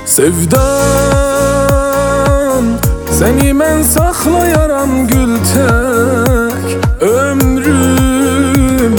Sevdam, seni mən saxlayaram gül tək ömrüm,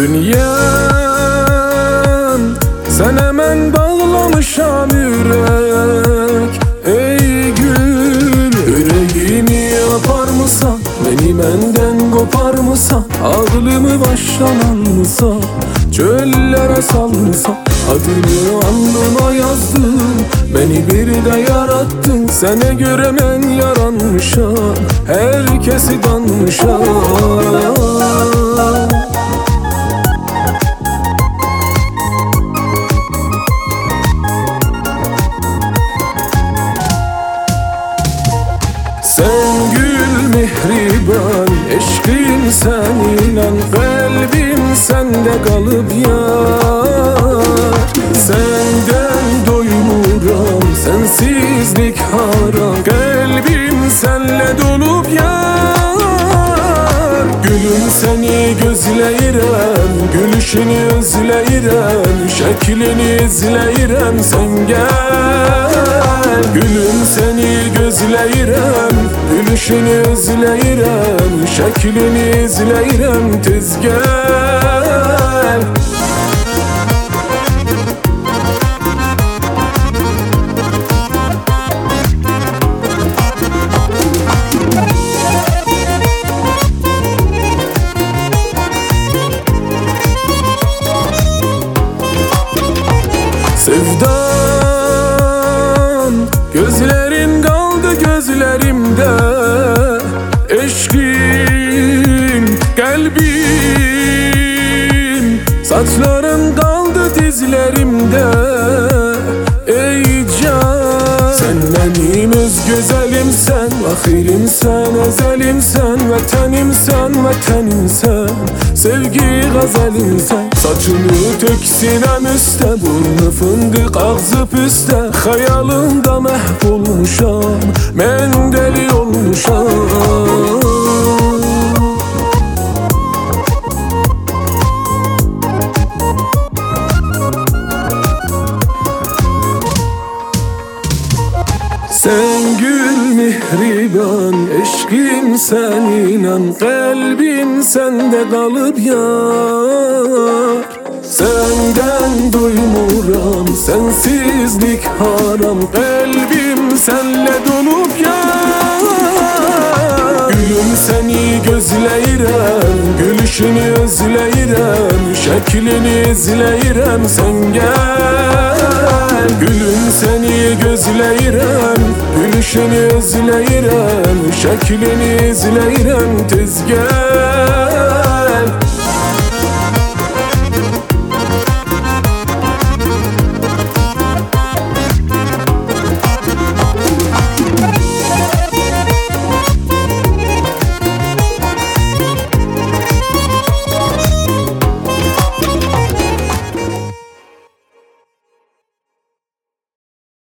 dünyam, sənə mən bağlamışam ürək. Ey gül, ürəyimi aparmısan, məni məndən qoparmısan, ağlımı başdan almısan, çöllərə salmısan, adını alnıma yazdın, beni bir də yarattın. Sənə görə mən yaranmışam, hər kəsi danmışam. Sen gül mehriban, eşqim səninlə, qəlbim səndə qalıb yar. Səndən doymuram, sensizlik haram, qəlbim sənlə dolub yar. Gülüm səni gözləyirəm, gülüşünü özləyirəm, şəklini izləyirəm, sən gəl. Gülüm səni gözləyirəm, gülüşünü özləyirəm, şəklini izləyirəm, tez gəl. Sevdam, gözlerin kaldı gözlerimde, eşkin kalbim, saçların kaldı dizlerimde. Ey can, sen benim öz güzelimsen, ahirimsen, ezelimsen, vatanimsen, vatanimsen, sevgi gazelimsen. Saçını tök sinem üstə, burnu fındık ağzı püstə, xəyalında məhv olmuşam, mən deli olmuşam. Sen gül mihriban, eşqim səninlə, qəlbim səndə qalıb yar. Səndən doymuram, sensizlik haram, qəlbim sənlə dolub yar. Gülüm səni gözləyirəm, gülüşünü özləyirəm, şəklini izləyirəm, sən gəl. Gülüm səni gözləyirəm, gülüşünü özləyirəm, şəklini izləyirəm, tez gəl.